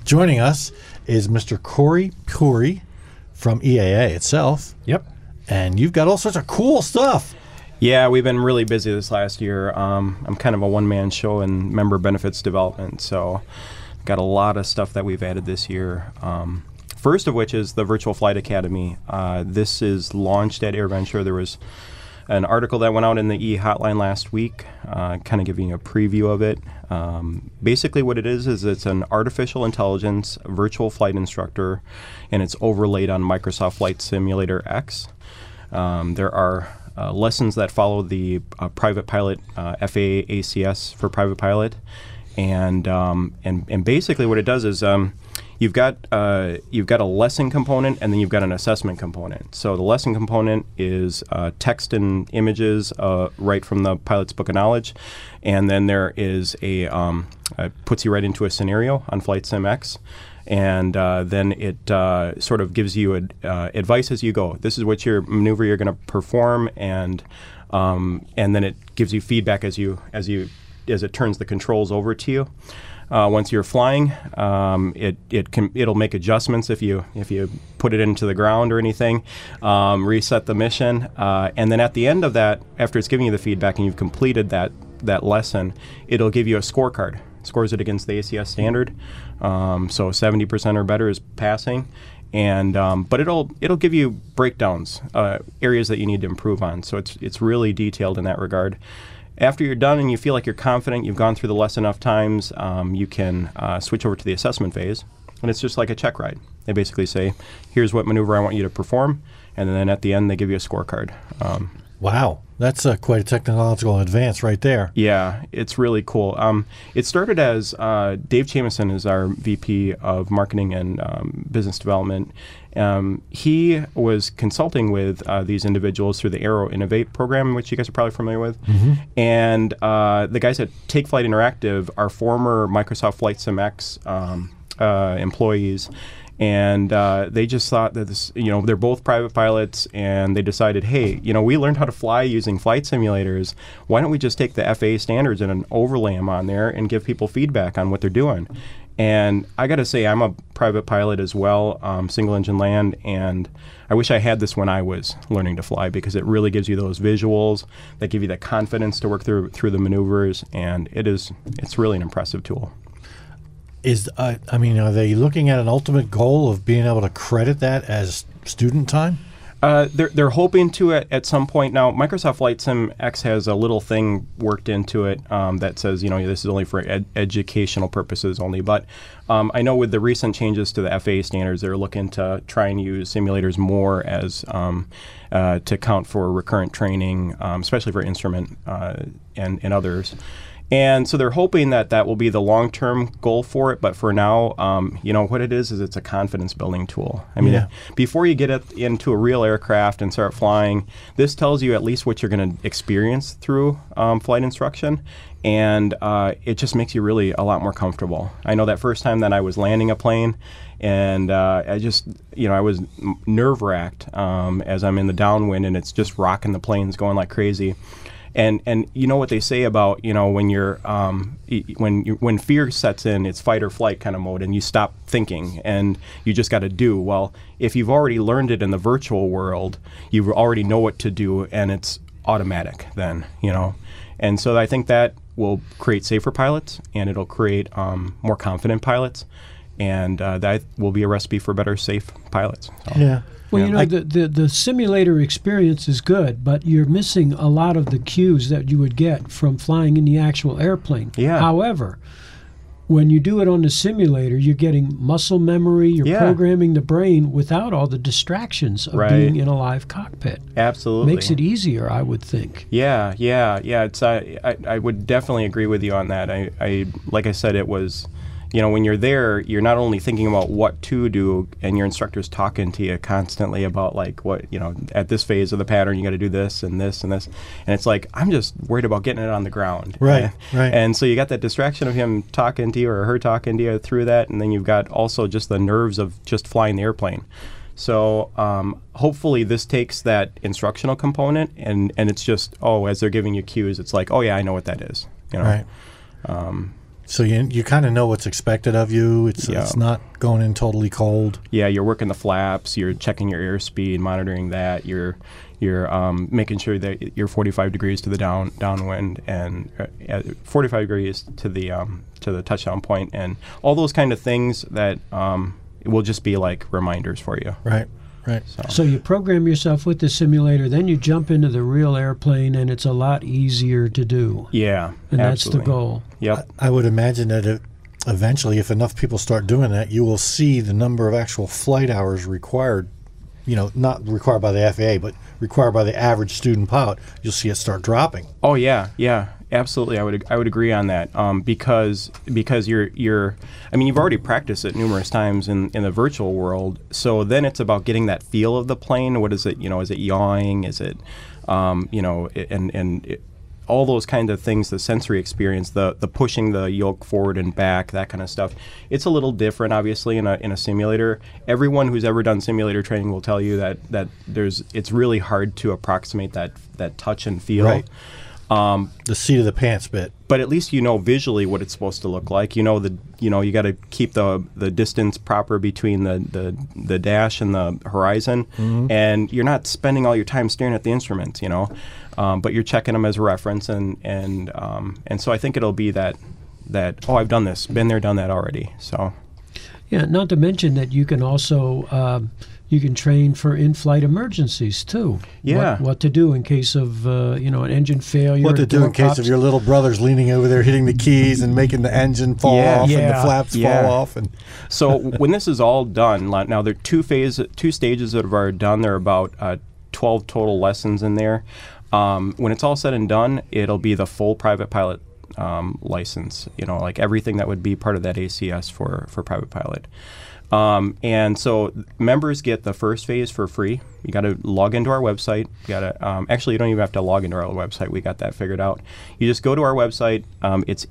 Joining us is Mr. Corey Khoury from EAA itself. Yep. And you've got all sorts of cool stuff. Yeah, we've been really busy this last year. I'm kind of a one-man show in member benefits development, so got a lot of stuff that we've added this year. First of which is the Virtual Flight Academy. This is launched at AirVenture. There was an article that went out in the E-Hotline last week, kind of giving a preview of it. Basically what it is it's an artificial intelligence virtual flight instructor, and it's overlaid on Microsoft Flight Simulator X. There are lessons that follow the private pilot FAA ACS for private pilot, and basically what it does is you've got a lesson component, and then you've got an assessment component. So the lesson component is text and images right from the pilot's book of knowledge, and then there is it puts you right into a scenario on Flight Sim X. And then it sort of gives you advice as you go. This is what your maneuver you're going to perform, and then it gives you feedback as it turns the controls over to you. Once you're flying, it'll make adjustments if you put it into the ground or anything, reset the mission, and then at the end of that, after it's giving you the feedback and you've completed that lesson, it'll give you a scorecard. Scores it against the ACS standard, so 70% or better is passing, and but it'll give you breakdowns, areas that you need to improve on. So it's really detailed in that regard. After you're done and you feel like you're confident, you've gone through the lesson enough times, you can switch over to the assessment phase, and it's just like a check ride. They basically say, here's what maneuver I want you to perform, and then at the end they give you a scorecard. Wow, that's quite a technological advance right there. Yeah, it's really cool. It started as Dave Chamison is our VP of Marketing and Business Development. He was consulting with these individuals through the Aero Innovate program, which you guys are probably familiar with. Mm-hmm. And the guys at Take Flight Interactive are former Microsoft Flight Sim X employees. And they just thought that they're both private pilots, and they decided, hey, we learned how to fly using flight simulators. Why don't we just take the FAA standards and overlay them on there and give people feedback on what they're doing? And I got to say, I'm a private pilot as well, single engine land, and I wish I had this when I was learning to fly, because it really gives you those visuals that give you that confidence to work through the maneuvers, and it's really an impressive tool. Are they looking at an ultimate goal of being able to credit that as student time? They're hoping to at some point. Now, Microsoft Flight Sim X has a little thing worked into it that says, this is only for educational purposes only. But I know with the recent changes to the FAA standards, they're looking to try and use simulators more as to count for recurrent training, especially for instrument and others. And so they're hoping that will be the long-term goal for it. But for now, what it is it's a confidence-building tool. Before you get into a real aircraft and start flying, this tells you at least what you're going to experience through flight instruction. And it just makes you really a lot more comfortable. I know that first time that I was landing a plane, and I was nerve-wracked as I'm in the downwind, and it's just rocking the planes going like crazy. And you know what they say about when you're when fear sets in, it's fight or flight kind of mode, and you stop thinking and you just got to do. Well, if you've already learned it in the virtual world, you already know what to do, and it's automatic then. And so I think that will create safer pilots, and it'll create more confident pilots, and that will be a recipe for better, safe pilots. So. Yeah. Well, the simulator experience is good, but you're missing a lot of the cues that you would get from flying in the actual airplane. Yeah. However, when you do it on the simulator, you're getting muscle memory, you're programming the brain without all the distractions of being in a live cockpit. Absolutely. Makes it easier, I would think. Yeah. It's I would definitely agree with you on that. I like I said, it was... when you're there, you're not only thinking about what to do, and your instructor's talking to you constantly about what, at this phase of the pattern, you got to do this and this and this. And it's like, I'm just worried about getting it on the ground. Right. And so you got that distraction of him talking to you or her talking to you through that. And then you've got also just the nerves of just flying the airplane. So hopefully this takes that instructional component and it's just, as they're giving you cues, it's like, oh yeah, I know what that is. Right. So you kind of know what's expected of you. It's not going in totally cold. Yeah, you're working the flaps. You're checking your airspeed, monitoring that. You're making sure that you're 45 degrees to the downwind and 45 degrees to the touchdown point, and all those kind of things that will just be like reminders for you. Right. So you program yourself with the simulator, then you jump into the real airplane, and it's a lot easier to do. Yeah, and absolutely. That's the goal. Yep. I would imagine that eventually, if enough people start doing that, you will see the number of actual flight hours required, not required by the FAA, but required by the average student pilot. You'll see it start dropping. Oh yeah, absolutely. I would agree on that because you've already practiced it numerous times in the virtual world. So then it's about getting that feel of the plane. What is it? Is it yawing? Is it all those kind of things, the sensory experience, the pushing the yoke forward and back, that kind of stuff. It's a little different, obviously, in a simulator. Everyone who's ever done simulator training will tell you that it's really hard to approximate that touch and feel. Right. The seat of the pants bit. But at least visually what it's supposed to look like. You got to keep the distance proper between the dash and the horizon, and you're not spending all your time staring at the instruments. But you're checking them as a reference, and so I think it'll be that I've done this, been there, done that already. So. Yeah, not to mention that you can also you can train for in-flight emergencies too. Yeah, what to do in case of an engine failure. What to do in case of your little brother's leaning over there hitting the keys and making the engine fall off and the flaps fall off. And so when this is all done, now there are two stages that are done. There are about 12 total lessons in there. When it's all said and done, it'll be the full private pilot license, like everything that would be part of that ACS for private pilot. And so members get the first phase for free. You got to log into our website. Actually, you don't even have to log into our website. We got that figured out. You just go to our website. It's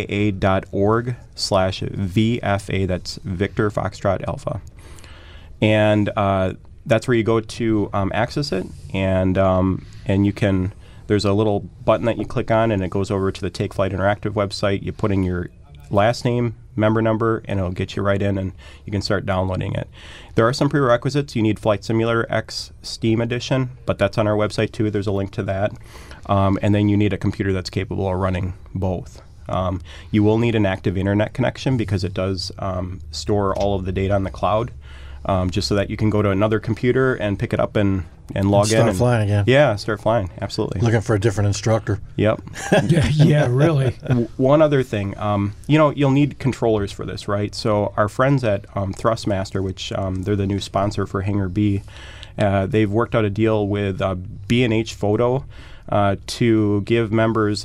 eaa.org/VFA. That's Victor Foxtrot Alpha. And that's where you go to access it. And you can, there's a little button that you click on, and it goes over to the Take Flight Interactive website. You put in your last name, member number, and it'll get you right in, and you can start downloading it. There are some prerequisites. You need Flight Simulator X Steam Edition, but that's on our website too. There's a link to that. And then you need a computer that's capable of running both. You will need an active internet connection because it does store all of the data on the cloud, just so that you can go to another computer and pick it up and log in. Start flying again. Yeah, start flying. Absolutely. Looking for a different instructor. Yep. Yeah, really. One other thing, you'll need controllers for this, right? So our friends at Thrustmaster, which they're the new sponsor for Hangar B, they've worked out a deal with B&H Photo to give members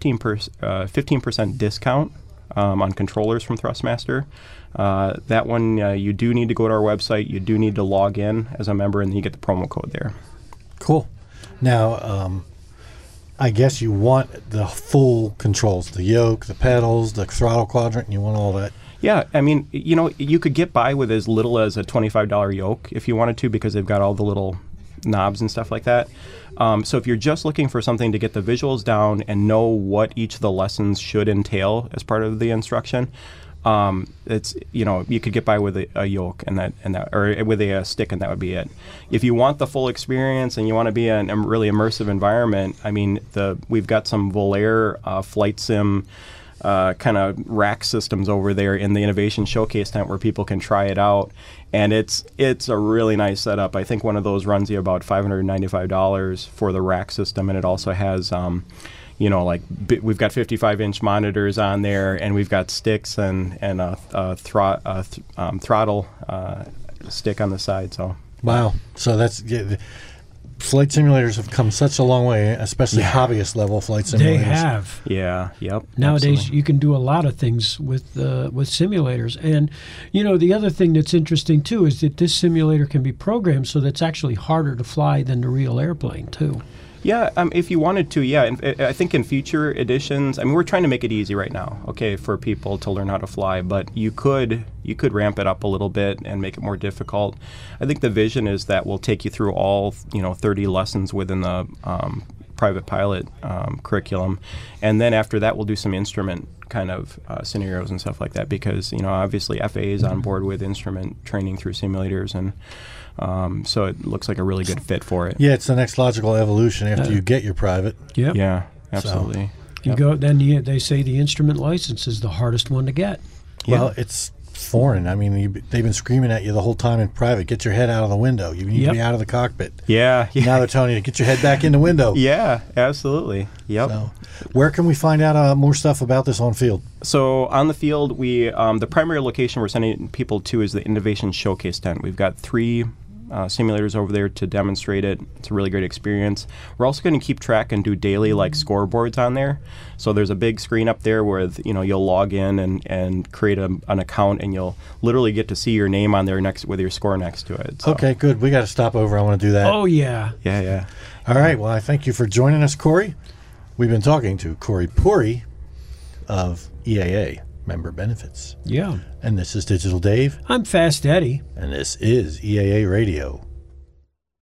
15% discount on controllers from Thrustmaster. That one, you do need to go to our website. You do need to log in as a member, and then you get the promo code there. Cool. Now, I guess you want the full controls, the yoke, the pedals, the throttle quadrant, and you want all that. Yeah, you could get by with as little as a $25 yoke if you wanted to, because they've got all the little knobs and stuff like that. So if you're just looking for something to get the visuals down and know what each of the lessons should entail as part of the instruction, it's you could get by with a yoke and that or with a stick, and that would be it. If you want the full experience and you want to be in a really immersive environment, we've got some Volair flight sim kind of rack systems over there in the Innovation Showcase tent where people can try it out, and it's a really nice setup. I think one of those runs you about $595 for the rack system, and it also has we've got 55-inch monitors on there, and we've got sticks and a throttle stick on the side. So wow, so that's flight simulators have come such a long way, especially hobbyist level flight simulators. They have. Yeah. Yep. Nowadays, absolutely. You can do a lot of things with simulators, and the other thing that's interesting too is that this simulator can be programmed so that's actually harder to fly than the real airplane too. Yeah, if you wanted to, yeah. And I think in future editions, we're trying to make it easy right now, for people to learn how to fly. But you could ramp it up a little bit and make it more difficult. I think the vision is that we'll take you through all 30 lessons within the private pilot curriculum, and then after that we'll do some instrument kind of scenarios and stuff like that, because obviously FAA is on board with instrument training through simulators, and so it looks like a really good fit for it. Yeah, it's the next logical evolution after you get your private. Yep. Yeah, absolutely. You go then. They say the instrument license is the hardest one to get. Well, it's foreign. I mean, they've been screaming at you the whole time in private. Get your head out of the window. You need to be out of the cockpit. Yeah. Now they're telling you to get your head back in the window. Yeah, absolutely. Yep. So, where can we find out more stuff about this on field? So on the field, we the primary location we're sending people to is the Innovation Showcase tent. We've got 3 simulators over there to demonstrate it. It's a really great experience. We're also going to keep track and do daily scoreboards on there. So there's a big screen up there where you'll log in and create an account, and you'll literally get to see your name on there with your score next to it. So. Okay, good. We got to stop over. I want to do that. Oh yeah. Yeah. All right. Well, I thank you for joining us, Corey. We've been talking to Corey Puri of EAA Member Benefits. Yeah. And this is Digital Dave. I'm Fast Eddie. And this is EAA Radio.